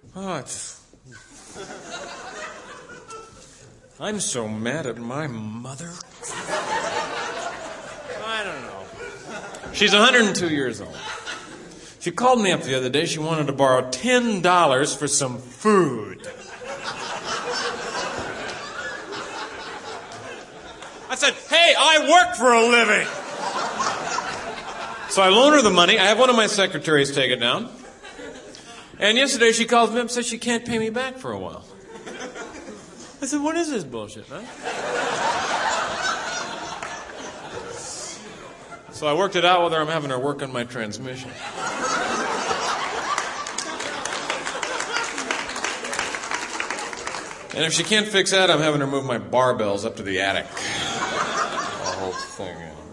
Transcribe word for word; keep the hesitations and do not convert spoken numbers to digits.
Oh, it's... I'm so mad at my mother. I don't know. She's one hundred two years old. She called me up the other day. She wanted to borrow ten dollars for some food. I said, hey, I work for a living. So I loan her the money. I have one of my secretaries take it down. And yesterday she calls me up and says she can't pay me back for a while. I said, what is this bullshit, man? So I worked it out with her. I'm having her work on my transmission. And if she can't fix that, I'm having her move my barbells up to the attic. The whole thing, yeah.